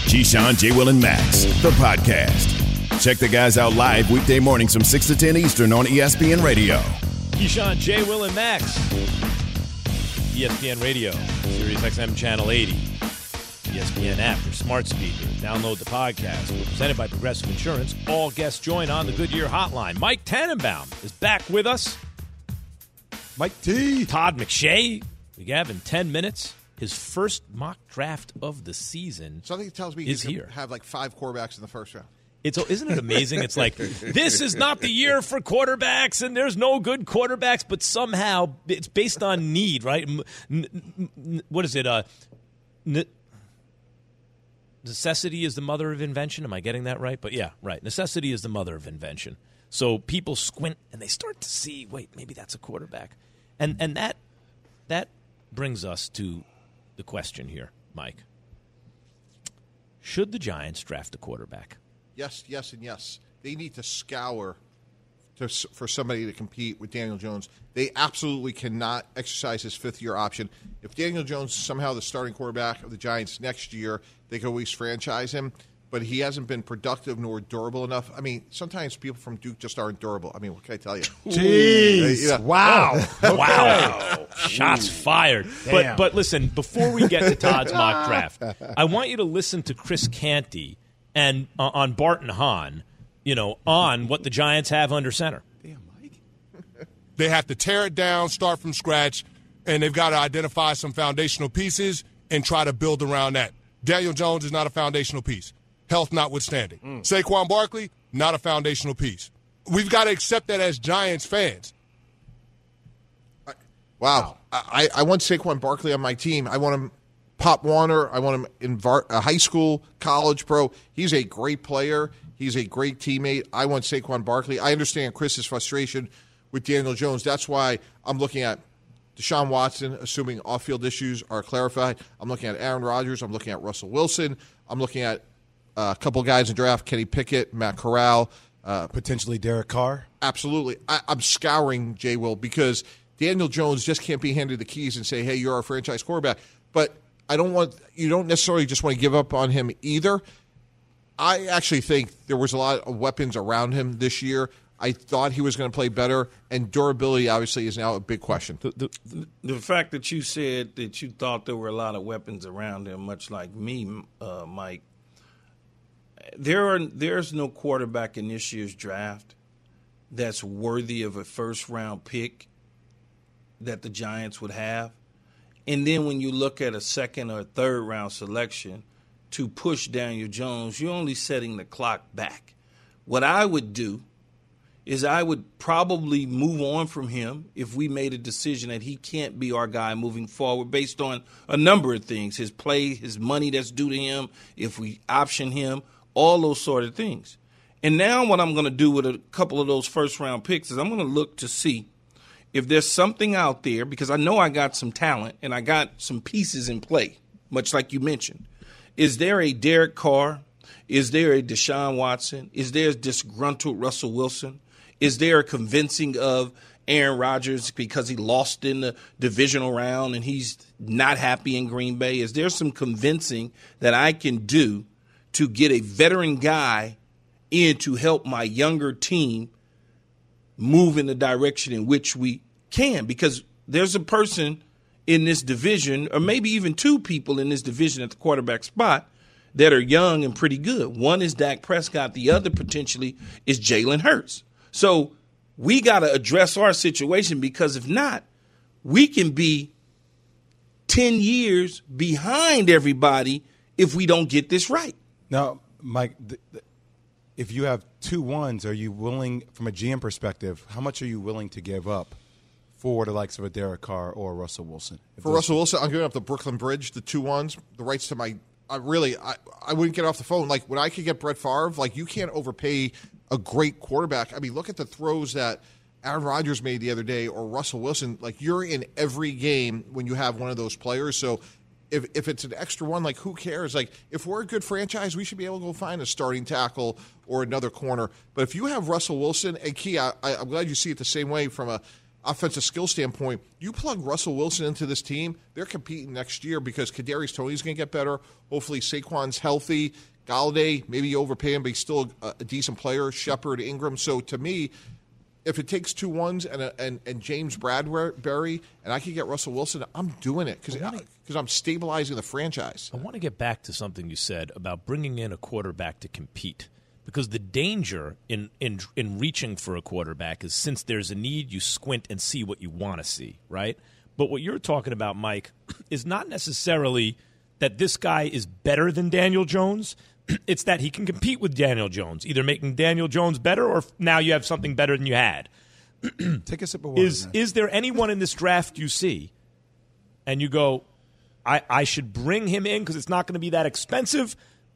Keyshawn, J. Will, and Max, the podcast. Check the guys out live weekday mornings from 6 to 10 Eastern on ESPN Radio. Keyshawn, J. Will, and Max. ESPN Radio, Sirius XM Channel 80. ESPN app, your smart speaker. Download the podcast. We're presented by Progressive Insurance. All guests join on the Goodyear Hotline. Mike Tannenbaum is back with us. Mike T. Todd McShay. We have in 10 minutes. His first mock draft of the season. Something tells me he's going here. to have like 5 quarterbacks in the first round. Isn't it amazing? It's like, this is not the year for quarterbacks, and there's no good quarterbacks, but somehow it's based on need, right? What is it? Necessity is the mother of invention. Am I getting that right? But yeah, right. Necessity is the mother of invention. So people squint, and they start to see, wait, maybe that's a quarterback. And that brings us to the question here, Mike. Should the Giants draft a quarterback? Yes, yes, and yes. They need to scour for somebody to compete with Daniel Jones. They absolutely cannot exercise his fifth-year option. If Daniel Jones is somehow the starting quarterback of the Giants next year, they can always franchise him. But he hasn't been productive nor durable enough. I mean, sometimes people from Duke just aren't durable. I mean, what can I tell you? Jeez. Wow. Wow. Shots fired. But listen, before we get to Todd's mock draft, I want you to listen to Chris Canty and on Bart and Hahn, on what the Giants have under center. Damn, Mike. They have to tear it down, start from scratch, and they've got to identify some foundational pieces and try to build around that. Daniel Jones is not a foundational piece. Health notwithstanding. Saquon Barkley, not a foundational piece. We've got to accept that as Giants fans. Wow. I want Saquon Barkley on my team. I want him Pop Warner. I want him in high school, college, pro. He's a great player. He's a great teammate. I want Saquon Barkley. I understand Chris's frustration with Daniel Jones. That's why I'm looking at Deshaun Watson, assuming off-field issues are clarified. I'm looking at Aaron Rodgers. I'm looking at Russell Wilson. I'm looking at a couple guys in draft, Kenny Pickett, Matt Corral. Potentially Derek Carr? Absolutely. I'm scouring, J. Will, because Daniel Jones just can't be handed the keys and say, hey, you're our franchise quarterback. But you don't necessarily just want to give up on him either. I actually think there was a lot of weapons around him this year. I thought he was going to play better, and durability obviously is now a big question. The fact that you said that you thought there were a lot of weapons around him, much like me, Mike, there's no quarterback in this year's draft that's worthy of a first-round pick that the Giants would have. And then when you look at a second or third-round selection to push Daniel Jones, you're only setting the clock back. What I would do is I would probably move on from him if we made a decision that he can't be our guy moving forward based on a number of things, his play, his money that's due to him, if we option him, all those sort of things. And now what I'm going to do with a couple of those first-round picks is I'm going to look to see if there's something out there, because I know I got some talent and I got some pieces in play, much like you mentioned. Is there a Derek Carr? Is there a Deshaun Watson? Is there a disgruntled Russell Wilson? Is there a convincing of Aaron Rodgers because he lost in the divisional round and he's not happy in Green Bay? Is there some convincing that I can do to get a veteran guy in to help my younger team move in the direction in which we can? Because there's a person in this division, or maybe even two people in this division at the quarterback spot that are young and pretty good. One is Dak Prescott. The other potentially is Jalen Hurts. So we got to address our situation, because if not, we can be 10 years behind everybody if we don't get this right. Now, Mike, if you have 2 1s, are you willing, from a GM perspective, how much are you willing to give up for the likes of a Derek Carr or Russell Wilson? For Russell Wilson, I'm giving up the Brooklyn Bridge, the 2 1s, the rights to my – I wouldn't get off the phone. Like, when I could get Brett Favre, like, you can't overpay a great quarterback. I mean, look at the throws that Aaron Rodgers made the other day, or Russell Wilson. Like, you're in every game when you have one of those players. So if it's an extra one, like, who cares? Like, if we're a good franchise, we should be able to go find a starting tackle or another corner. But if you have Russell Wilson, and Key, I'm glad you see it the same way from a offensive skill standpoint, you plug Russell Wilson into this team, they're competing next year because Kadarius Toney's going to get better. Hopefully Saquon's healthy. Galladay, maybe you overpay him, but he's still a decent player. Shepard, Ingram. So to me, if it takes 2 ones and James Bradbury, and I can get Russell Wilson, I'm doing it because I'm stabilizing the franchise. I want to get back to something you said about bringing in a quarterback to compete. Because the danger in reaching for a quarterback is since there's a need, you squint and see what you want to see, right? But what you're talking about, Mike, is not necessarily that this guy is better than Daniel Jones. It's that he can compete with Daniel Jones, either making Daniel Jones better or now you have something better than you had. Take a sip of water. Is there anyone in this draft you see and you go, I should bring him in because it's not going to be that expensive,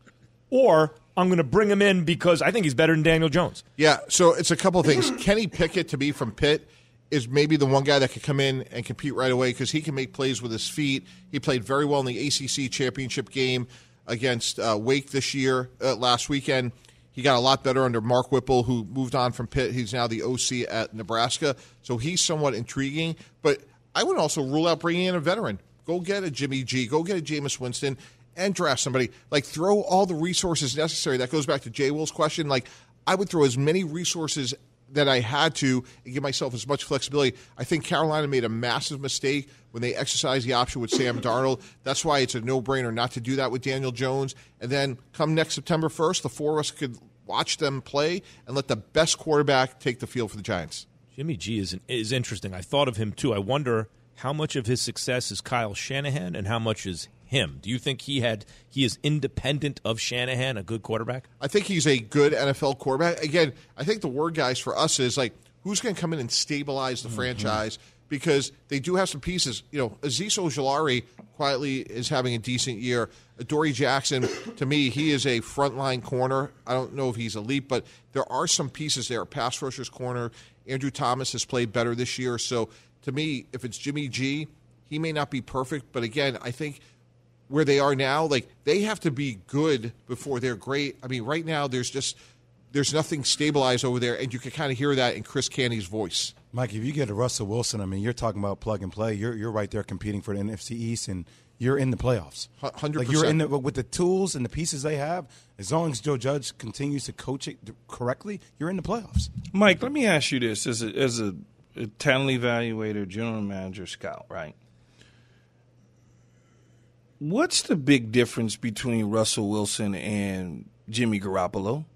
or I'm going to bring him in because I think he's better than Daniel Jones? Yeah, so it's a couple of things. Kenny Pickett, to me, from Pitt, is maybe the one guy that could come in and compete right away because he can make plays with his feet. He played very well in the ACC championship game against Wake last weekend. He got a lot better under Mark Whipple, who moved on from Pitt. He's now the OC at Nebraska. So he's somewhat intriguing. But I would also rule out bringing in a veteran. Go get a Jimmy G. Go get a Jameis Winston and draft somebody. Like, throw all the resources necessary. That goes back to Jay Will's question. Like, I would throw as many resources that I had to and give myself as much flexibility. I think Carolina made a massive mistake when they exercised the option with Sam Darnold. That's why it's a no-brainer not to do that with Daniel Jones. And then come next September 1st, the four of us could watch them play and let the best quarterback take the field for the Giants. Jimmy G is interesting. I thought of him, too. I wonder how much of his success is Kyle Shanahan and how much is him. Do you think he is independent of Shanahan, a good quarterback? I think he's a good NFL quarterback. Again, I think the word, guys, for us is like, who's going to come in and stabilize the franchise? Because they do have some pieces. You know, Azeez Ojulari quietly is having a decent year. Adoree Jackson, to me, he is a frontline corner. I don't know if he's elite, but there are some pieces there. Pass rusher's corner. Andrew Thomas has played better this year. So to me, if it's Jimmy G, he may not be perfect. But again, I think where they are now, like, they have to be good before they're great. I mean, right now there's nothing stabilized over there, and you can kind of hear that in Chris Canty's voice. Mike, if you get a Russell Wilson, I mean, you're talking about plug and play. You're right there competing for the NFC East, and you're in the playoffs. 100%. Like, you're in with the tools and the pieces they have. As long as Joe Judge continues to coach it correctly, you're in the playoffs. Mike, let me ask you this: as a talent evaluator, general manager, scout, right? What's the big difference between Russell Wilson and Jimmy Garoppolo?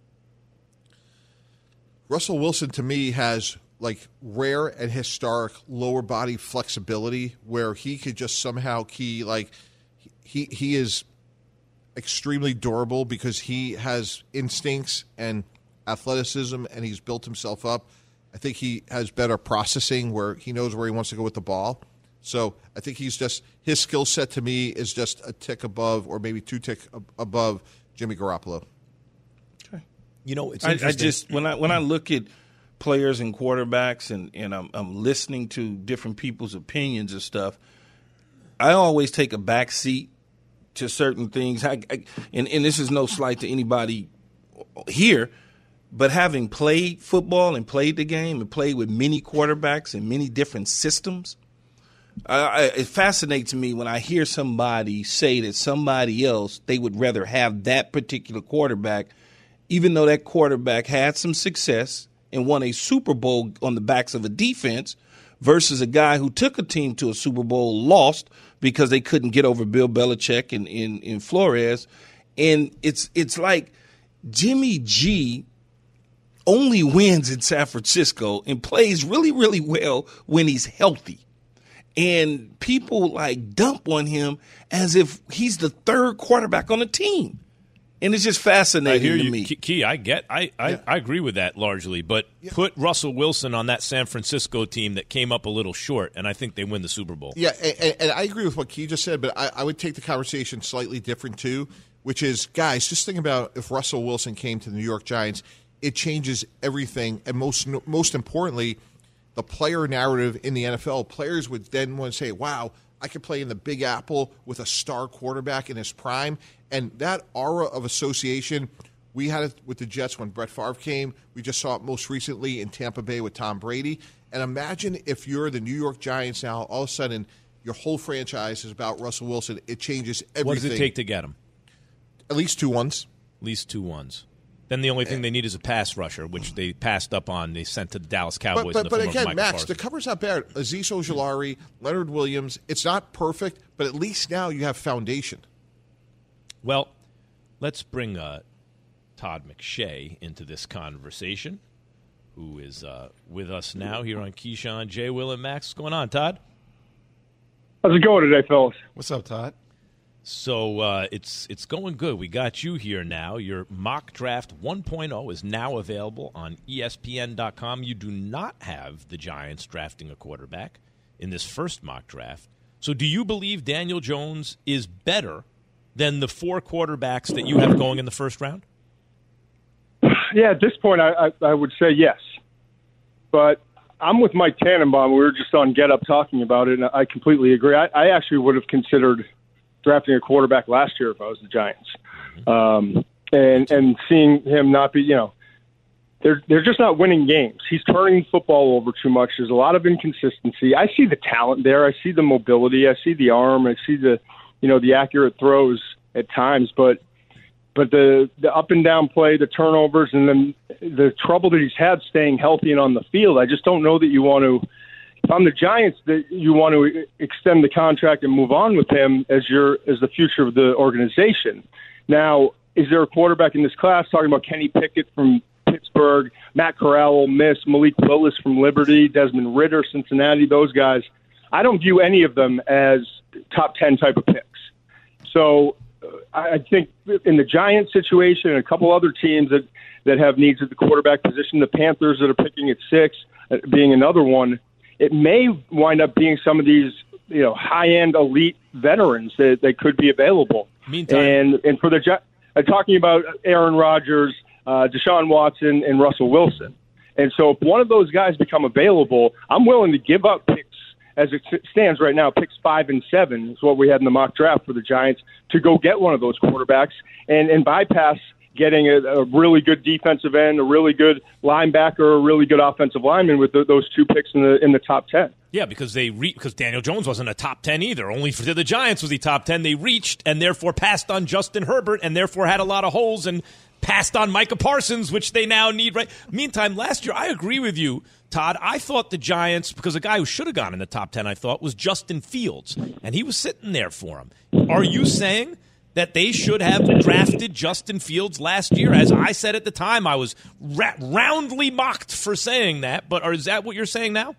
Russell Wilson, to me, has like rare and historic lower body flexibility where he could just somehow he is extremely durable because he has instincts and athleticism and he's built himself up. I think he has better processing where he knows where he wants to go with the ball. So I think his skill set to me is just a tick above or maybe 2 tick above Jimmy Garoppolo. Okay. You know, it's interesting. I just when I look at players and quarterbacks and I'm listening to different people's opinions and stuff, I always take a back seat to certain things. And this is no slight to anybody here, but having played football and played the game and played with many quarterbacks and many different systems, it fascinates me when I hear somebody say that somebody else, they would rather have that particular quarterback, even though that quarterback had some success and won a Super Bowl on the backs of a defense, versus a guy who took a team to a Super Bowl, lost because they couldn't get over Bill Belichick and Flores. And it's like Jimmy G only wins in San Francisco and plays really, really well when he's healthy. And people like dump on him as if he's the third quarterback on the team. And it's just fascinating to me. Key, I agree with that largely, but put Russell Wilson on that San Francisco team that came up a little short, and I think they win the Super Bowl. Yeah, and I agree with what Key just said, but I would take the conversation slightly different too, which is, guys, just think about if Russell Wilson came to the New York Giants, it changes everything, and most importantly, the player narrative in the NFL. Players would then want to say, wow, I could play in the Big Apple with a star quarterback in his prime. And that aura of association, we had it with the Jets when Brett Favre came. We just saw it most recently in Tampa Bay with Tom Brady. And imagine if you're the New York Giants now, all of a sudden your whole franchise is about Russell Wilson. It changes everything. What does it take to get him? At least 2 1s. At least 2 1s. Then the only thing they need is a pass rusher, which they passed up on. They sent to the Dallas Cowboys. But of again, Micah Max, Parsons. the cover's not bad. Azeez Ojulari, Leonard Williams. It's not perfect, but at least now you have foundation. Well, let's bring Todd McShay into this conversation, who is with us now here on Keyshawn, J. Will, and Max. What's going on, Todd? How's it going today, fellas? What's up, Todd? So it's going good. We got you here now. Your mock draft 1.0 is now available on ESPN.com. You do not have the Giants drafting a quarterback in this first mock draft. So do you believe Daniel Jones is better than the 4 quarterbacks that you have going in the first round? Yeah, at this point, I would say yes. But I'm with Mike Tannenbaum. We were just on Get Up talking about it, and I completely agree. I actually would have considered drafting a quarterback last year if I was the Giants. And seeing him not be, they're just not winning games. He's turning football over too much. There's a lot of inconsistency. I see the talent there. I see the mobility. I see the arm. I see the accurate throws at times. But the up and down play, the turnovers, and then the trouble that he's had staying healthy and on the field, I just don't know that you want to. If I'm the Giants, that you want to extend the contract and move on with him as the future of the organization. Now, is there a quarterback in this class? Talking about Kenny Pickett from Pittsburgh, Matt Corral, Ole Miss, Malik Willis from Liberty, Desmond Ridder, Cincinnati, those guys. I don't view any of them as top 10 type of picks. So I think in the Giants situation and a couple other teams that have needs at the quarterback position, the Panthers that are picking at 6, being another one, it may wind up being some of these, high-end elite veterans that could be available. Meantime, and for talking about Aaron Rodgers, Deshaun Watson, and Russell Wilson. And so if one of those guys become available, I'm willing to give up picks as it stands right now. Picks 5 and 7 is what we had in the mock draft for the Giants to go get one of those quarterbacks and bypass getting a really good defensive end, a really good linebacker, a really good offensive lineman with those 2 picks in the top 10. Yeah, because because Daniel Jones wasn't a top 10 either. Only for the Giants was he top 10. They reached and therefore passed on Justin Herbert and therefore had a lot of holes and passed on Micah Parsons, which they now need. Right. Meantime, last year, I agree with you, Todd. I thought the Giants, because a guy who should have gone in the top 10, I thought, was Justin Fields, and he was sitting there for him. Are you saying that they should have drafted Justin Fields last year? As I said at the time, I was roundly mocked for saying that, but is that what you're saying now?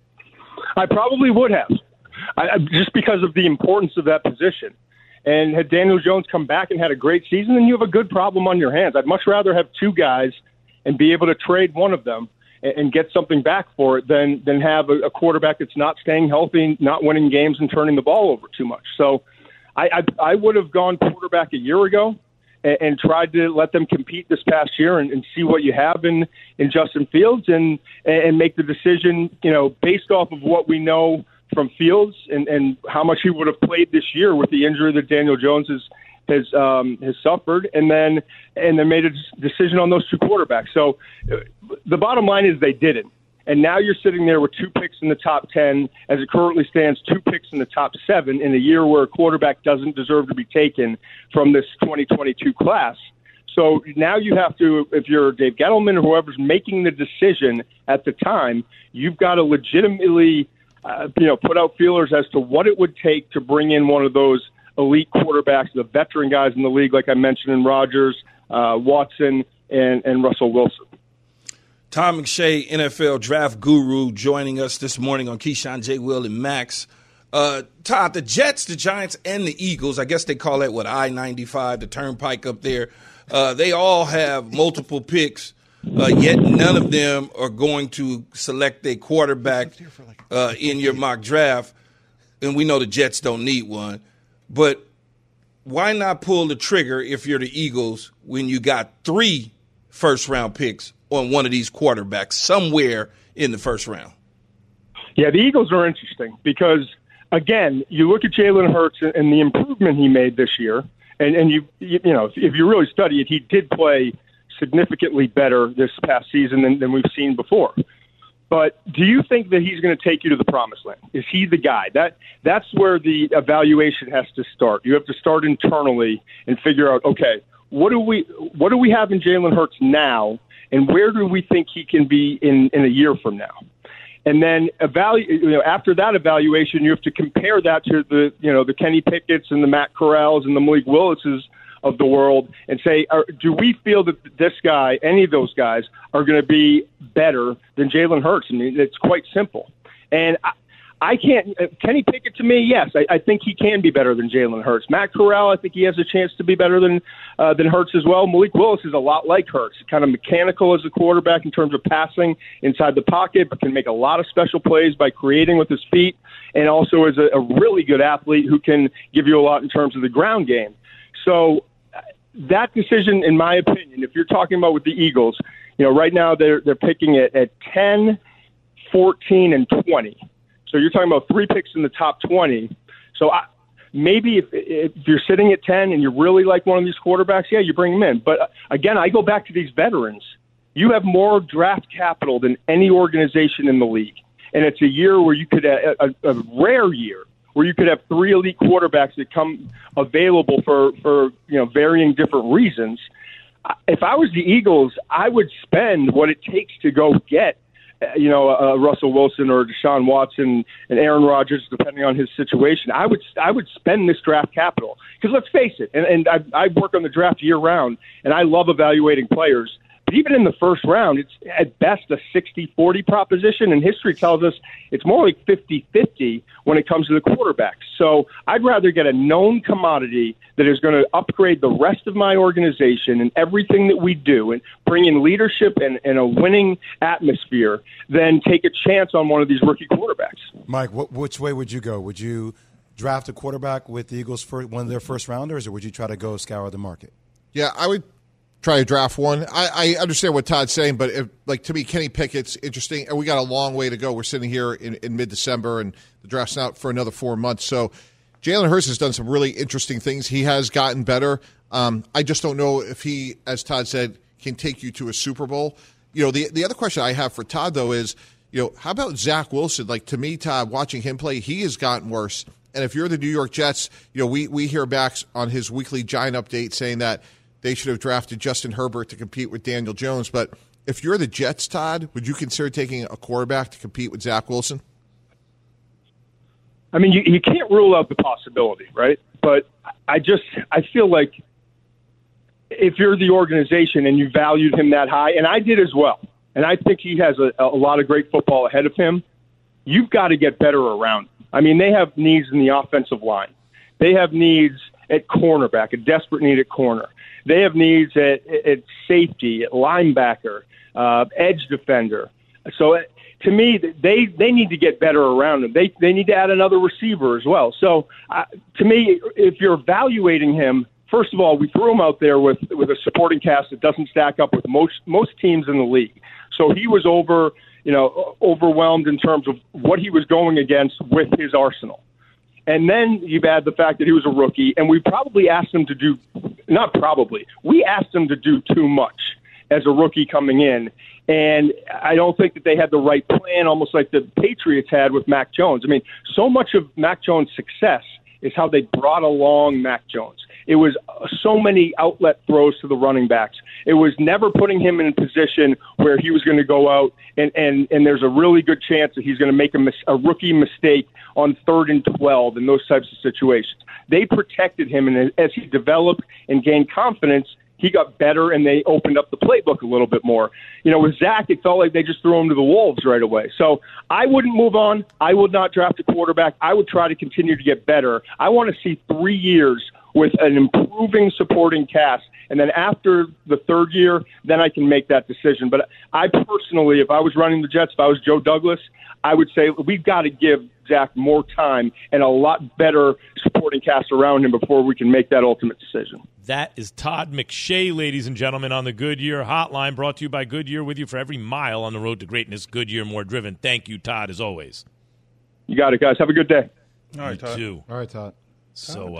I probably would have, just because of the importance of that position. And had Daniel Jones come back and had a great season, then you have a good problem on your hands. I'd much rather have 2 guys and be able to trade one of them and get something back for it than have a quarterback that's not staying healthy, not winning games, and turning the ball over too much. So I would have gone quarterback a year ago and tried to let them compete this past year and see what you have in Justin Fields and make the decision, based off of what we know from Fields and how much he would have played this year with the injury that Daniel Jones has suffered, and then made a decision on those 2 quarterbacks. So the bottom line is they didn't. And now you're sitting there with 2 picks in the top 10. As it currently stands, 2 picks in the top 7 in a year where a quarterback doesn't deserve to be taken from this 2022 class. So now you have to, if you're Dave Gettleman or whoever's making the decision at the time, you've got to legitimately put out feelers as to what it would take to bring in one of those elite quarterbacks, the veteran guys in the league, like I mentioned, in Rodgers, Watson, and Russell Wilson. Tom McShay, NFL draft guru, joining us this morning on Keyshawn, J. Will, and Max. Todd, the Jets, the Giants, and the Eagles, I guess they call that, I-95, the turnpike up there, they all have multiple picks, yet none of them are going to select a quarterback in your mock draft. And we know the Jets don't need one. But why not pull the trigger if you're the Eagles when you got 3 first-round picks on one of these quarterbacks somewhere in the first round? Yeah, the Eagles are interesting because, again, you look at Jalen Hurts and the improvement he made this year, and if you really study it, he did play significantly better this past season than we've seen before. But do you think that he's going to take you to the promised land? Is he the guy? That's where the evaluation has to start. You have to start internally and figure out, okay, what do we have in Jalen Hurts now, and where do we think he can be in a year from now? And then after that evaluation, you have to compare that to the Kenny Pickett's and the Matt Corrals and the Malik Willis's of the world and say, do we feel that this guy, any of those guys, are going to be better than Jalen Hurts? I mean, it's quite simple. And I can't – Kenny Pickett, to me, yes, I think he can be better than Jalen Hurts. Matt Corral, I think he has a chance to be better than Hurts as well. Malik Willis is a lot like Hurts, kind of mechanical as a quarterback in terms of passing inside the pocket, but can make a lot of special plays by creating with his feet, and also is a really good athlete who can give you a lot in terms of the ground game. So that decision, in my opinion, if you're talking about with the Eagles, right now they're picking it at 10, 14, and 20. So you're talking about 3 picks in the top 20. So maybe if you're sitting at 10 and you really like one of these quarterbacks, yeah, you bring him in. But again, I go back to these veterans. You have more draft capital than any organization in the league. And it's a year where you could, a rare year, where you could have 3 elite quarterbacks that come available for varying different reasons. If I was the Eagles, I would spend what it takes to go get Russell Wilson or Deshaun Watson and Aaron Rodgers, depending on his situation. I would spend this draft capital because let's face it, and I work on the draft year round, and I love evaluating players. But even in the first round, it's at best a 60-40 proposition, and history tells us it's more like 50-50 when it comes to the quarterbacks. So I'd rather get a known commodity that is going to upgrade the rest of my organization and everything that we do and bring in leadership and a winning atmosphere than take a chance on one of these rookie quarterbacks. Mike, which way would you go? Would you draft a quarterback with the Eagles one of their first rounders, or would you try to go scour the market? Yeah, I would try to draft one. I understand what Todd's saying, but to me, Kenny Pickett's interesting, and we got a long way to go. We're sitting here in mid-December, and the draft's out for another 4 months. So Jalen Hurts has done some really interesting things. He has gotten better. I just don't know if he, as Todd said, can take you to a Super Bowl. The other question I have for Todd, though, is, how about Zach Wilson? Like, to me, Todd, watching him play, he has gotten worse. And if you're the New York Jets, we hear back on his weekly Giant update saying that they should have drafted Justin Herbert to compete with Daniel Jones. But if you're the Jets, Todd, would you consider taking a quarterback to compete with Zach Wilson? I mean, you can't rule out the possibility, right? But I feel like if you're the organization and you valued him that high, and I did as well, and I think he has a lot of great football ahead of him, you've got to get better around him. I mean, they have needs in the offensive line. They have needs at cornerback, a desperate need at corner. They have needs at safety, at linebacker, edge defender. So to me, they need to get better around him. They need to add another receiver as well. So to me, if you're evaluating him, first of all, we threw him out there with a supporting cast that doesn't stack up with most teams in the league. So he was overwhelmed in terms of what he was going against with his arsenal. And then you add the fact that he was a rookie, and we probably asked him to do – not probably. We asked him to do too much as a rookie coming in, and I don't think that they had the right plan, almost like the Patriots had with Mac Jones. I mean, so much of Mac Jones' success is how they brought along Mac Jones. It was so many outlet throws to the running backs. It was never putting him in a position where he was going to go out and there's a really good chance that he's going to make a rookie mistake on 3rd and 12 in those types of situations. They protected him, and as he developed and gained confidence, he got better, and they opened up the playbook a little bit more. With Zach, it felt like they just threw him to the wolves right away. So I wouldn't move on. I would not draft a quarterback. I would try to continue to get better. I want to see 3 years with an improving supporting cast, and then after the 3rd year, then I can make that decision. But I personally, if I was running the Jets, if I was Joe Douglas, I would say we've got to give Zach more time and a lot better supporting cast around him before we can make that ultimate decision. That is Todd McShay, ladies and gentlemen, on the Goodyear Hotline, brought to you by Goodyear, with you for every mile on the road to greatness. Goodyear, more driven. Thank you, Todd, as always. You got it, guys. Have a good day. All right, Todd. Too. All right, Todd. So,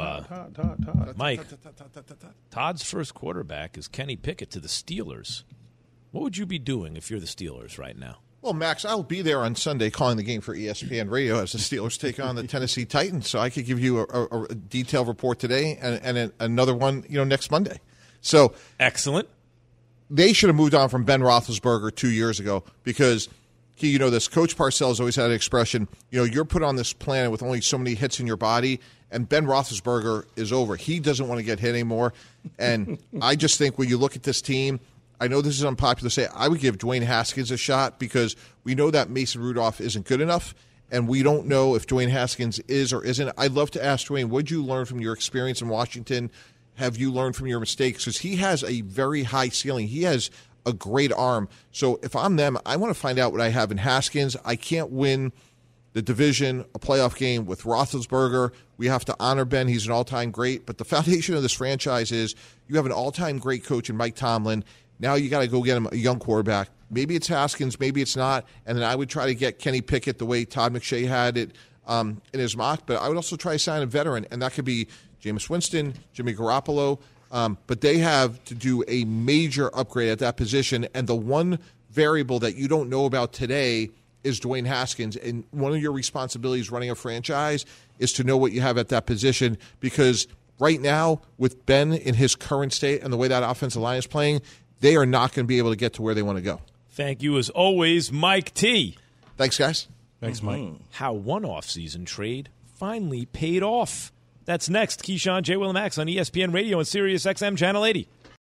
Mike, Todd's first quarterback is Kenny Pickett to the Steelers. What would you be doing if you're the Steelers right now? Well, Max, I'll be there on Sunday calling the game for ESPN Radio as the Steelers take on the Tennessee Titans. So I could give you a detailed report today and another one, next Monday. So excellent. They should have moved on from Ben Roethlisberger 2 years ago because, this Coach Parcells always had an expression, you're put on this planet with only so many hits in your body, and Ben Roethlisberger is over. He doesn't want to get hit anymore. And I just think when you look at this team, I know this is unpopular to say, I would give Dwayne Haskins a shot because we know that Mason Rudolph isn't good enough, and we don't know if Dwayne Haskins is or isn't. I'd love to ask Dwayne, what did you learn from your experience in Washington? Have you learned from your mistakes? Because he has a very high ceiling. He has a great arm. So if I'm them, I want to find out what I have in Haskins. I can't win the division, a playoff game with Roethlisberger. We have to honor Ben. He's an all-time great. But the foundation of this franchise is you have an all-time great coach in Mike Tomlin. Now you got to go get him a young quarterback. Maybe it's Haskins, maybe it's not. And then I would try to get Kenny Pickett the way Todd McShay had it in his mock. But I would also try to sign a veteran, and that could be Jameis Winston, Jimmy Garoppolo. But they have to do a major upgrade at that position. And the one variable that you don't know about today is Dwayne Haskins. And one of your responsibilities running a franchise is to know what you have at that position because right now, with Ben in his current state and the way that offensive line is playing, they are not going to be able to get to where they want to go. Thank you, as always, Mike T. Thanks, guys. Thanks, Mike. How one off-season trade finally paid off. That's next. Keyshawn, J. Will, and Max on ESPN Radio and Sirius XM Channel 80.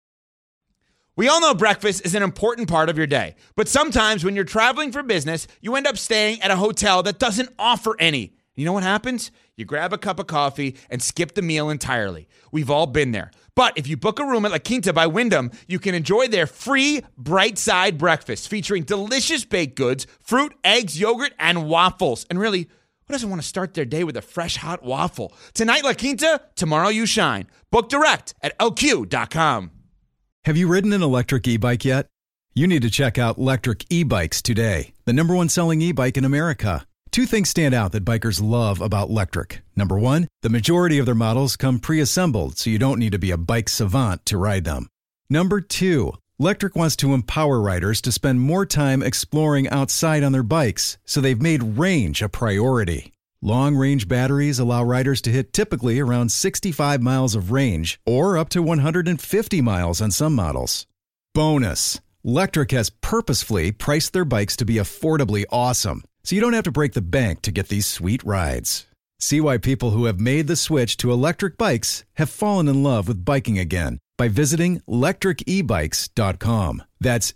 We all know breakfast is an important part of your day, but sometimes when you're traveling for business, you end up staying at a hotel that doesn't offer any. You know what happens? You grab a cup of coffee and skip the meal entirely. We've all been there. But if you book a room at La Quinta by Wyndham, you can enjoy their free Bright Side breakfast featuring delicious baked goods, fruit, eggs, yogurt, and waffles. And really, who doesn't want to start their day with a fresh, hot waffle? Tonight, La Quinta, tomorrow you shine. Book direct at lq.com. Have you ridden an electric e-bike yet? You need to check out Lectric E-Bikes today, the #1 selling e-bike in America. Two things stand out that bikers love about Lectric. Number one, the majority of their models come pre-assembled, so you don't need to be a bike savant to ride them. Number two, Lectric wants to empower riders to spend more time exploring outside on their bikes, so they've made range a priority. Long-range batteries allow riders to hit typically around 65 miles of range, or up to 150 miles on some models. Bonus, Lectric has purposefully priced their bikes to be affordably awesome, so you don't have to break the bank to get these sweet rides. See why people who have made the switch to electric bikes have fallen in love with biking again by visiting lectricebikes.com. That's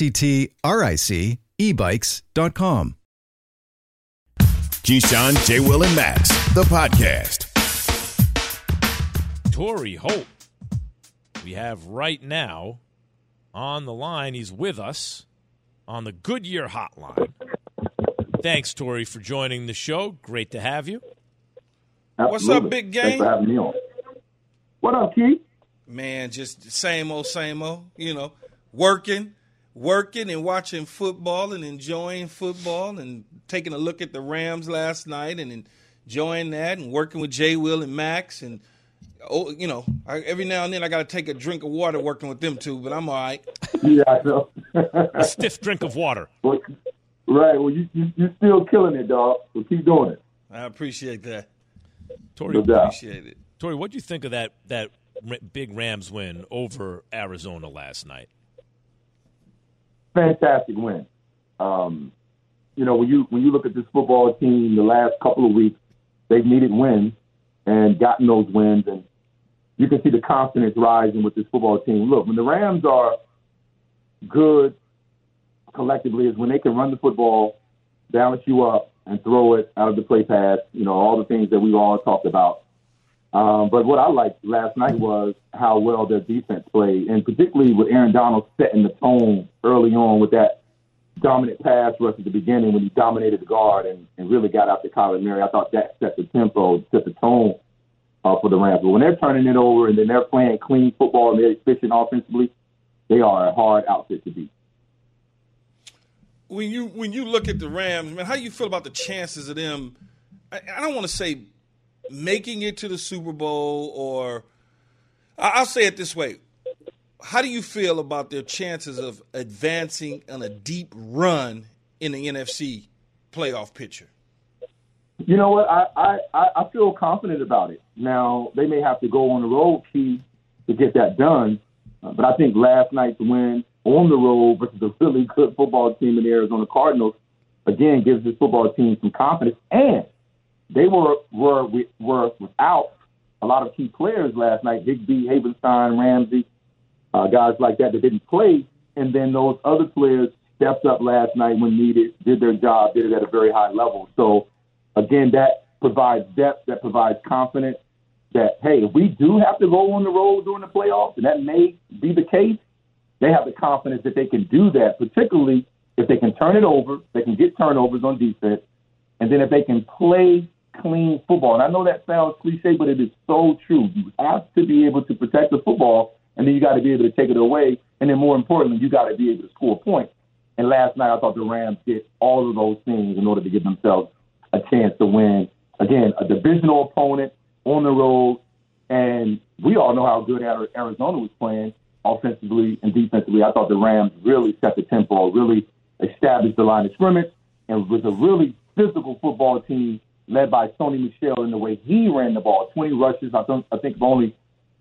LECTRIC ebikes.com. Keyshawn, J. Will, and Max, the podcast. Torrey Holt, we have right now on the line. He's with us on the Goodyear Hotline. Thanks, Torrey, for joining the show. Great to have you. Absolutely. What's up, big game? Thanks for having me on. What up, Keith? Man, just same old, working and watching football and enjoying football and taking a look at the Rams last night and enjoying that and working with J. Will and Max. And, every now and then I got to take a drink of water working with them two, but I'm all right. Yeah, I know. A stiff drink of water. Well, right. Well, you're still killing it, dog. So keep doing it. I appreciate that. Torrey, appreciate it. Torrey, what do you think of that big Rams win over Arizona last night? Fantastic win. When you look at this football team, the last couple of weeks, they've needed wins and gotten those wins, and you can see the confidence rising with this football team. Look, when the Rams are good collectively is when they can run the football, balance you up, and throw it out of the play pass, all the things that we've all talked about. But what I liked last night was how well their defense played, and particularly with Aaron Donald setting the tone early on with that dominant pass rush at the beginning when he dominated the guard and really got out to Kyler Murray. I thought that set the tempo, set the tone for the Rams. But when they're turning it over and then they're playing clean football and they're efficient offensively, they are a hard outfit to beat. When you look at the Rams, man, how do you feel about the chances of them? I don't want to say making it to the Super Bowl, or I'll say it this way. How do you feel about their chances of advancing on a deep run in the NFC playoff picture? You know what? I feel confident about it. Now, they may have to go on the road, Key, to get that done. But I think last night's win on the road versus a really good football team in the Arizona Cardinals, again, gives this football team some confidence. And they were without a lot of key players last night, Higbee, Havenstein, Ramsey, guys like that didn't play. And then those other players stepped up last night when needed, did their job, did it at a very high level. So, again, that provides depth, that provides confidence that, hey, if we do have to go on the road during the playoffs, and that may be the case, they have the confidence that they can do that, particularly if they can turn it over, they can get turnovers on defense, and then if they can play clean football. And I know that sounds cliche, but it is so true. You have to be able to protect the football, and then you got to be able to take it away. And then more importantly, you got to be able to score points. And last night I thought the Rams did all of those things in order to give themselves a chance to win. Again, a divisional opponent on the road, and we all know how good Arizona was playing offensively and defensively. I thought the Rams really set the tempo, really established the line of scrimmage, and was a really physical football team led by Sony Michel in the way he ran the ball. 20 rushes, I think of only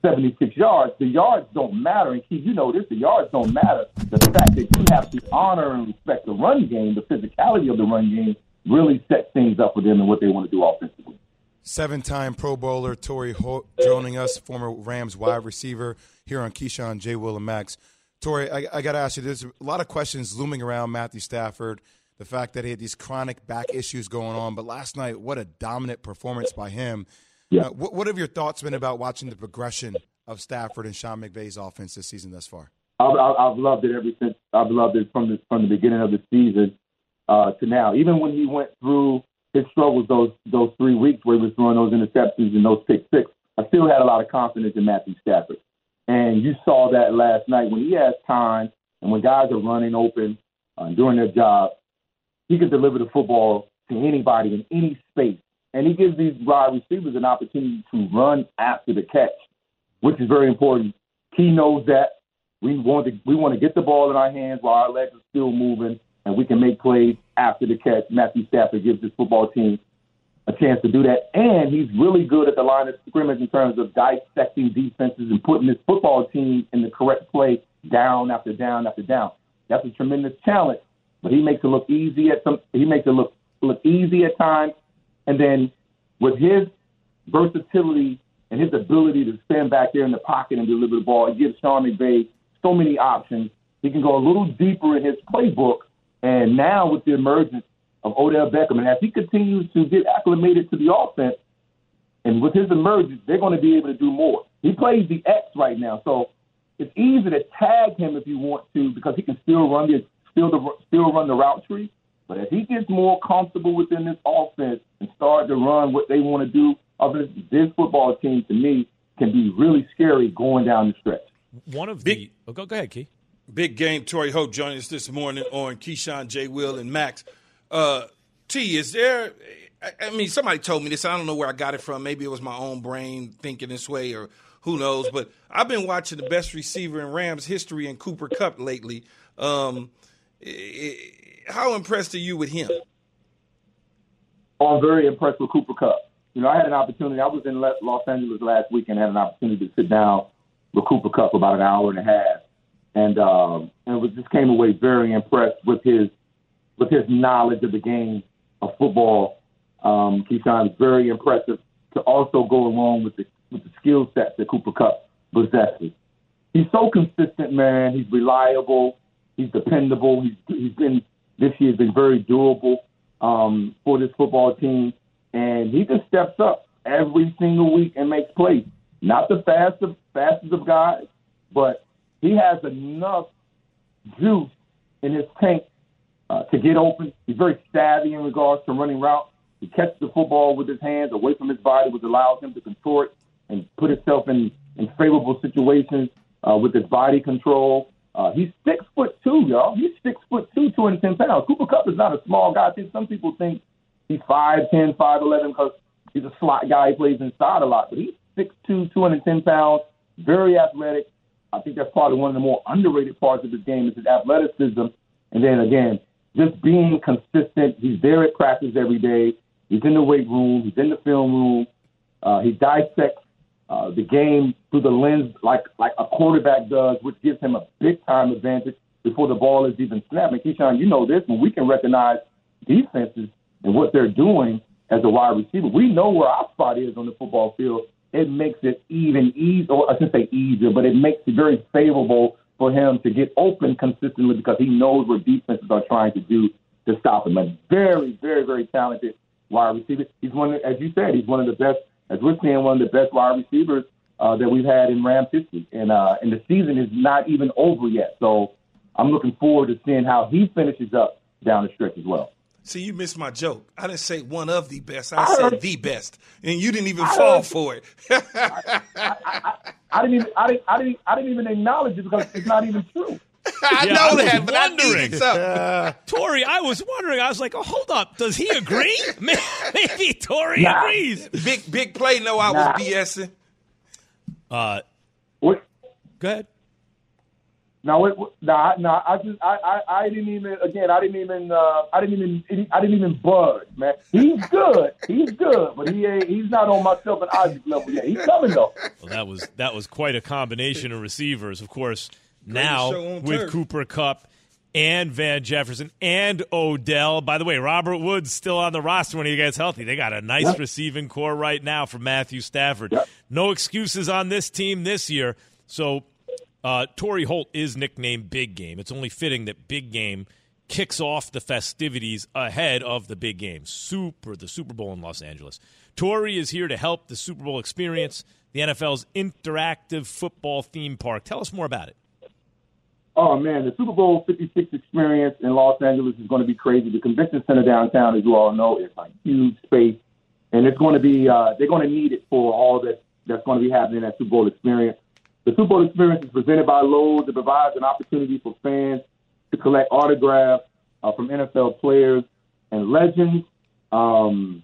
76 yards. The yards don't matter, and Keith, you know this, the yards don't matter. The fact that you have to honor and respect the run game, the physicality of the run game, really sets things up for them and what they want to do offensively. 7-time Pro Bowler Torrey Holt joining us, former Rams wide receiver here on Keyshawn, J. Will, and Max. Torrey, I got to ask you, there's a lot of questions looming around Matthew Stafford, the fact that he had these chronic back issues going on. But last night, what a dominant performance by him. Yeah. What have your thoughts been about watching the progression of Stafford and Sean McVay's offense this season thus far? I've loved it ever since. I've loved it from the beginning of the season to now. Even when he went through his struggles those 3 weeks where he was throwing those interceptions and those pick six, I still had a lot of confidence in Matthew Stafford. And you saw that last night when he has time and when guys are running open doing their job, he can deliver the football to anybody in any space. And he gives these wide receivers an opportunity to run after the catch, which is very important. He knows that. We want to get the ball in our hands while our legs are still moving, and we can make plays after the catch. Matthew Stafford gives this football team a chance to do that. And he's really good at the line of scrimmage in terms of dissecting defenses and putting this football team in the correct play down after down after down. That's a tremendous challenge, but he makes it look easy look easy at times. And then with his versatility and his ability to stand back there in the pocket and deliver the ball, it gives Sean McVay so many options. He can go a little deeper in his playbook. And now with the emergence of Odell Beckham, and as he continues to get acclimated to the offense, and with his emergence, they're going to be able to do more. He plays the X right now, so it's easy to tag him if you want to because he can still run the route tree. But as he gets more comfortable within this offense and start to run what they want to do, this football team, to me, can be really scary going down the stretch. Go ahead, Key. Big game. Torrey Holt joining us this morning on Keyshawn, J. Will, and Max. T, is there – I mean, somebody told me this. I don't know where I got it from. Maybe it was my own brain thinking this way or who knows. But I've been watching the best receiver in Rams history in Cooper Kupp lately. How impressed are you with him? I'm very impressed with Cooper Kupp. You know, I had an opportunity. I was in Los Angeles last week and had an opportunity to sit down with Cooper Kupp about an hour and a half. And just came away very impressed with his knowledge of the game of football. Keyshawn is very impressive to also go along with the skill set that Cooper Kupp possesses. He's so consistent, man. He's reliable. He's dependable. This year has been very durable for this football team. And he just steps up every single week and makes plays. Not the fastest of guys, but he has enough juice in his tank to get open. He's very savvy in regards to running routes. He catches the football with his hands away from his body, which allows him to contort and put himself in favorable situations with his body control. He's 6'2", y'all. He's 6'2", 210 pounds. Cooper Kupp is not a small guy. I think some people think he's 5'10", 5'11", because he's a slot guy. He plays inside a lot. But he's 6'2", 210 pounds, very athletic. I think that's probably one of the more underrated parts of his game is his athleticism. And then, again, just being consistent. He's there at practice every day. He's in the weight room. He's in the film room. He dissects the game through the lens like a quarterback does, which gives him a big-time advantage before the ball is even snapped. And Keyshawn, you know this, when we can recognize defenses and what they're doing as a wide receiver, we know where our spot is on the football field. It makes it even easier, or I shouldn't say easier, but it makes it very favorable for him to get open consistently because he knows what defenses are trying to do to stop him. A very, very, very talented wide receiver. He's one, as you said, he's one of the best, as we're seeing, one of the best wide receivers that we've had in Rams history. And the season is not even over yet. So I'm looking forward to seeing how he finishes up down the stretch as well. See, you missed my joke. I didn't say one of the best. I said the best, and you didn't even fall for it. I didn't even acknowledge it because it's not even true. I know that, but I needed something. Tori, I was wondering. I was like, oh, hold up. Does he agree? Maybe Tori agrees. Big play. No, I was BSing. What? Go ahead. I didn't even budge, man. He's good, but he's not on myself and Isaac level yet. He's coming though. Well, that was quite a combination of receivers, of course. Now with Cooper Kupp and Van Jefferson and Odell. By the way, Robert Woods still on the roster when he gets healthy. They got a nice receiving core right now for Matthew Stafford. Yep. No excuses on this team this year. So. Torrey Holt is nicknamed Big Game. It's only fitting that Big Game kicks off the festivities ahead of the big game, the Super Bowl in Los Angeles. Torrey is here to help the Super Bowl experience, the NFL's interactive football theme park. Tell us more about it. Oh, man, the Super Bowl 56 experience in Los Angeles is going to be crazy. The convention center downtown, as you all know, is a huge space, and it's going to be they're going to need it for all that's going to be happening at Super Bowl experience. The Super Bowl experience is presented by Lowe's. It provides an opportunity for fans to collect autographs from NFL players and legends. Fans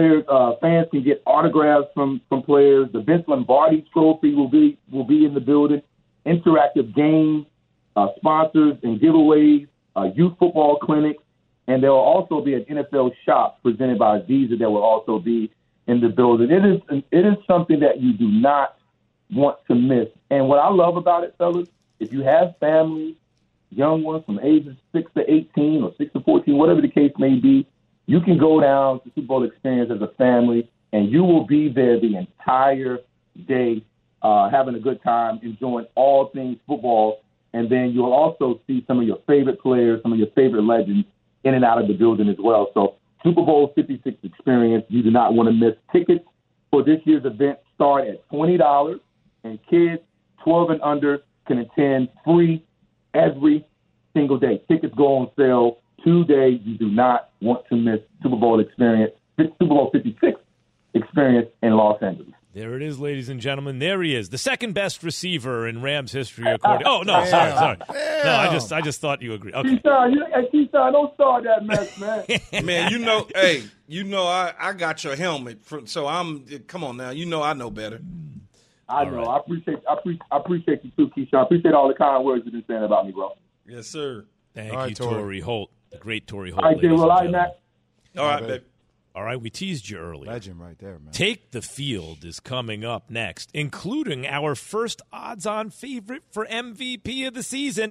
can get autographs from players. The Vince Lombardi Trophy will be in the building. Interactive games, sponsors and giveaways, youth football clinics, and there will also be an NFL shop presented by Visa that will also be in the building. It is something that you do not want to miss. And what I love about it, fellas, if you have families, young ones from ages 6 to 18 or 6 to 14, whatever the case may be, you can go down to Super Bowl experience as a family, and you will be there the entire day having a good time, enjoying all things football. And then you'll also see some of your favorite players, some of your favorite legends in and out of the building as well. So Super Bowl 56 experience, you do not want to miss. Tickets for this year's event start at $20. And kids 12 and under can attend free every single day. Tickets go on sale today. You do not want to miss Super Bowl 56 experience in Los Angeles. There it is, ladies and gentlemen. There he is, the second best receiver in Rams history. According. Oh no, sorry. No, I just thought you agreed. Okay. Keyshawn, don't start that mess, man. Man, I got your helmet, so come on now. I know better. I know. Right. I appreciate you too, Keyshawn. I appreciate all the kind words you've been saying about me, bro. Yes, sir. Thank you, Torrey Holt, the great Torrey Holt. All right, well, all right, Matt. All right, babe. All right, we teased you earlier. Legend right there, man. Take the Field is coming up next, including our first odds-on favorite for MVP of the season.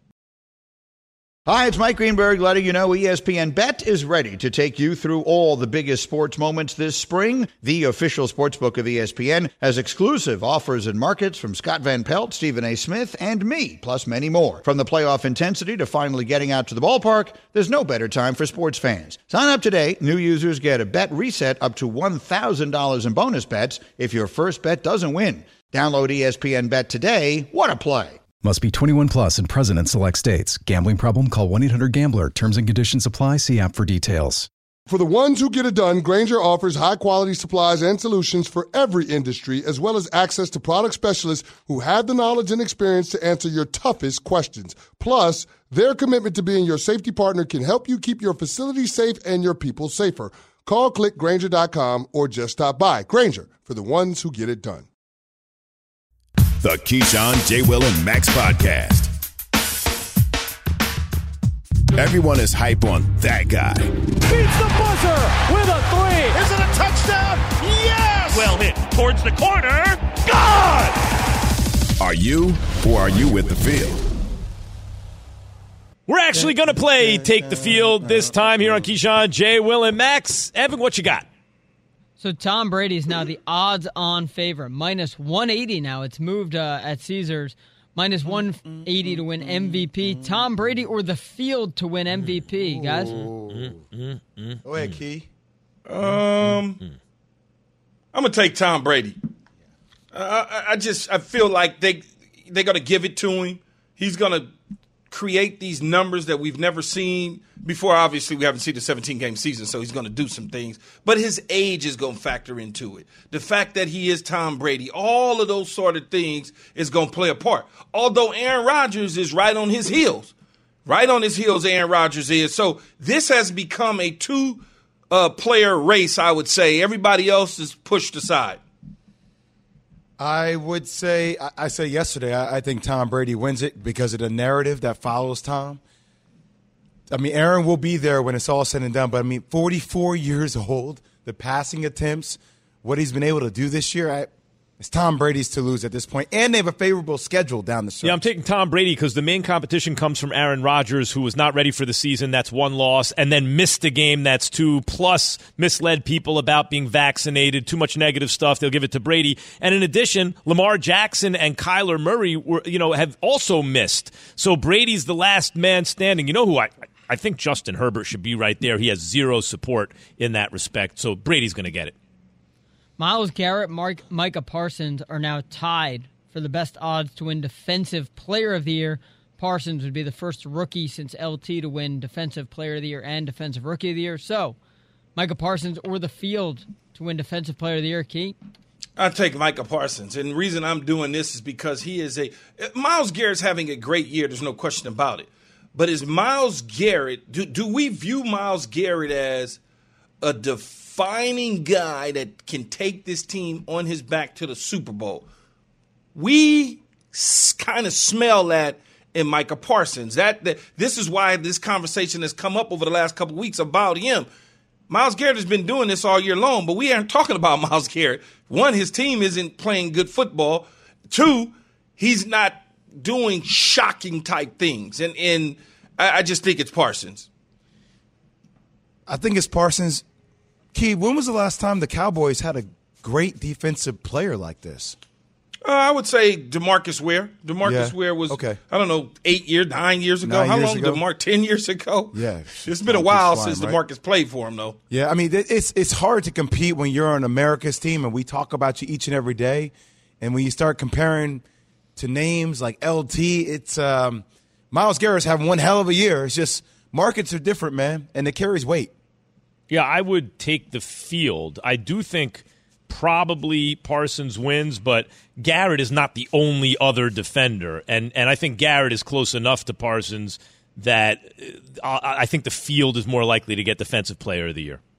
Hi, it's Mike Greenberg letting you know ESPN Bet is ready to take you through all the biggest sports moments this spring. The official sportsbook of ESPN has exclusive offers and markets from Scott Van Pelt, Stephen A. Smith, and me, plus many more. From the playoff intensity to finally getting out to the ballpark, there's no better time for sports fans. Sign up today. New users get a bet reset up to $1,000 in bonus bets if your first bet doesn't win. Download ESPN Bet today. What a play. Must be 21 plus and present in select states. Gambling problem? Call 1-800-GAMBLER. Terms and conditions apply. See app for details. For the ones who get it done, Grainger offers high-quality supplies and solutions for every industry, as well as access to product specialists who have the knowledge and experience to answer your toughest questions. Plus, their commitment to being your safety partner can help you keep your facility safe and your people safer. Call, click Grainger.com, or just stop by. Grainger, for the ones who get it done. The Keyshawn, J. Will, and Max Podcast. Everyone is hype on that guy. Beats the buzzer with a three. Is it a touchdown? Yes! Well hit towards the corner. Gone! Are you or are you with the field? We're actually going to play Take the Field this time here on Keyshawn, J. Will, and Max. Evan, what you got? So Tom Brady is now the odds-on favorite, minus 180 now. It's moved at Caesars. Minus 180 to win MVP. Tom Brady or the field to win MVP, guys? Go ahead, Key. I'm gonna take Tom Brady. I feel like they're gonna give it to him. He's gonna create these numbers that we've never seen before. Obviously, we haven't seen the 17-game season, so he's going to do some things. But his age is going to factor into it. The fact that he is Tom Brady, all of those sort of things is going to play a part. Although Aaron Rodgers is right on his heels. Right on his heels, Aaron Rodgers is. So this has become a two-player race, I would say. Everybody else is pushed aside. I would say, I said yesterday, I think Tom Brady wins it because of the narrative that follows Tom. I mean, Aaron will be there when it's all said and done, but 44 years old, the passing attempts, what he's been able to do this year, it's Tom Brady's to lose at this point, and they have a favorable schedule down the stretch. Yeah, I'm taking Tom Brady because the main competition comes from Aaron Rodgers, who was not ready for the season. That's one loss, and then missed a game. That's two, plus misled people about being vaccinated. Too much negative stuff. They'll give it to Brady. And in addition, Lamar Jackson and Kyler Murray have also missed. So Brady's the last man standing. You know who I think Justin Herbert should be right there. He has zero support in that respect. So Brady's going to get it. Myles Garrett, Micah Parsons are now tied for the best odds to win Defensive Player of the Year. Parsons would be the first rookie since LT to win Defensive Player of the Year and Defensive Rookie of the Year. So, Micah Parsons or the field to win Defensive Player of the Year, Key? I'll take Micah Parsons. And the reason I'm doing this is because Myles Garrett's having a great year. There's no question about it. But is Myles Garrett, do we view Myles Garrett as a defining guy that can take this team on his back to the Super Bowl? We kind of smell that in Micah Parsons. This is why this conversation has come up over the last couple of weeks about him. Myles Garrett has been doing this all year long, but we aren't talking about Myles Garrett. One, his team isn't playing good football. Two, he's not doing shocking type things. And I just think it's Parsons. I think it's Parsons. Key, when was the last time the Cowboys had a great defensive player like this? I would say DeMarcus Ware. DeMarcus Ware was, okay. I don't know, 9 years ago. How long ago? 10 years ago? Yeah. It's been a while since DeMarcus played for him, though. Yeah, I mean, it's hard to compete when you're on America's team and we talk about you each and every day. And when you start comparing to names like LT, it's Myles Garrett's having one hell of a year. It's just markets are different, man, and it carries weight. Yeah, I would take the field. I do think probably Parsons wins, but Garrett is not the only other defender. And I think Garrett is close enough to Parsons that I think the field is more likely to get Defensive Player of the Year.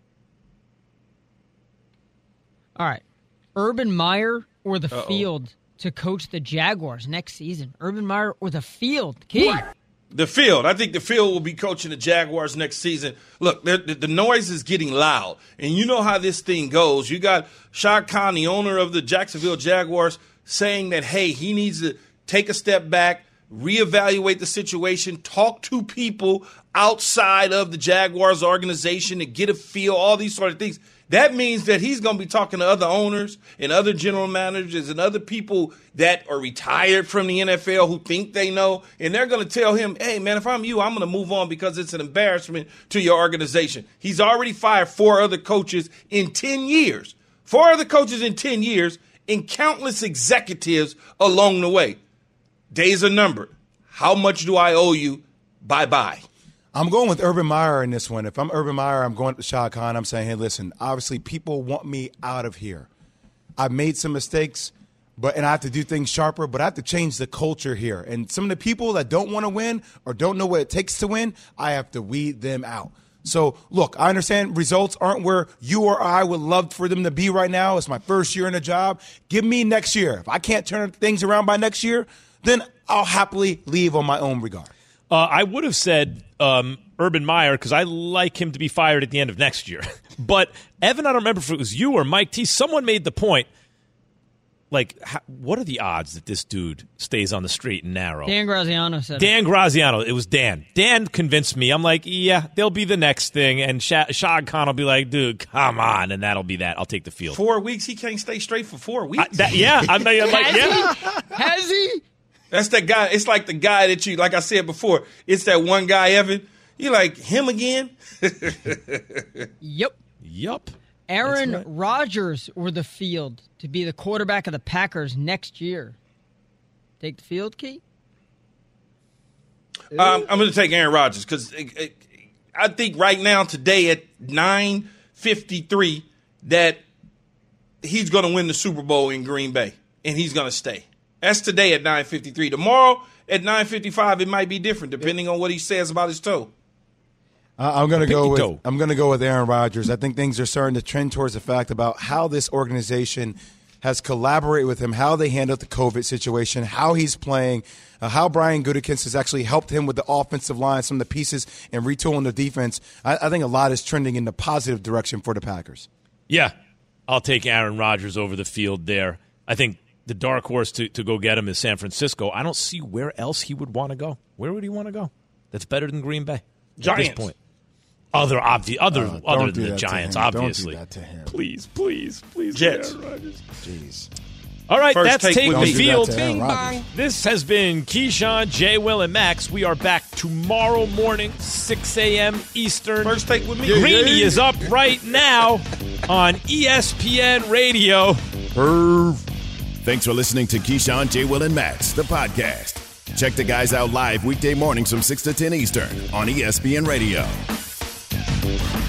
All right. Urban Meyer or the field to coach the Jaguars next season? Urban Meyer or the field? Key. The field. I think the field will be coaching the Jaguars next season. Look, the noise is getting loud, and you know how this thing goes. You got Shad Khan, the owner of the Jacksonville Jaguars, saying that, hey, he needs to take a step back, reevaluate the situation, talk to people outside of the Jaguars organization to get a feel, all these sort of things. That means that he's going to be talking to other owners and other general managers and other people that are retired from the NFL who think they know. And they're going to tell him, hey, man, if I'm you, I'm going to move on because it's an embarrassment to your organization. He's already fired 4 other coaches in 10 years. 4 other coaches in 10 years and countless executives along the way. Days are numbered. How much do I owe you? Bye-bye. I'm going with Urban Meyer in this one. If I'm Urban Meyer, I'm going to Shad Khan. I'm saying, hey, listen, obviously people want me out of here. I've made some mistakes, and I have to do things sharper, but I have to change the culture here. And some of the people that don't want to win or don't know what it takes to win, I have to weed them out. So, look, I understand results aren't where you or I would love for them to be right now. It's my first year in a job. Give me next year. If I can't turn things around by next year, then I'll happily leave on my own regard. I would have said Urban Meyer because I like him to be fired at the end of next year. But, Evan, I don't remember if it was you or Mike T. Someone made the point, like, what are the odds that this dude stays on the straight and narrow? Dan Graziano said Dan Graziano. It was Dan. Dan convinced me. I'm like, yeah, they'll be the next thing. And Shad Khan will be like, dude, come on. And that'll be that. I'll take the field. 4 weeks? He can't stay straight for 4 weeks? I'm like, yeah. Has he? That's that guy. It's like the guy that you, like I said before, it's that one guy, Evan. You like him again? Yup. Aaron Rodgers or the field to be the quarterback of the Packers next year. Take the field, Key? I'm going to take Aaron Rodgers because I think right now, today at 9:53, that he's going to win the Super Bowl in Green Bay, and he's going to stay. That's today at 9:53. Tomorrow at 9:55, it might be different depending on what he says about his toe. I'm going to go with Aaron Rodgers. I think things are starting to trend towards the fact about how this organization has collaborated with him, how they handled the COVID situation, how he's playing, how Brian Gutekunst has actually helped him with the offensive line, some of the pieces, and retooling the defense. I think a lot is trending in the positive direction for the Packers. Yeah, I'll take Aaron Rodgers over the field there. I think the dark horse to go get him is San Francisco. I don't see where else he would want to go. Where would he want to go? That's better than Green Bay Giants. at this point. Other than the Giants, obviously. Don't do that to him. Please, Jets. Jeez. All right, First that's Take the Field. Bing, bang. This has been Keyshawn, J. Will, and Max. We are back tomorrow morning, 6 a.m. Eastern. First Take with me. Greeny is up right now on ESPN Radio. Thanks for listening to Keyshawn, J. Will, and Max, the podcast. Check the guys out live weekday mornings from 6 to 10 Eastern on ESPN Radio.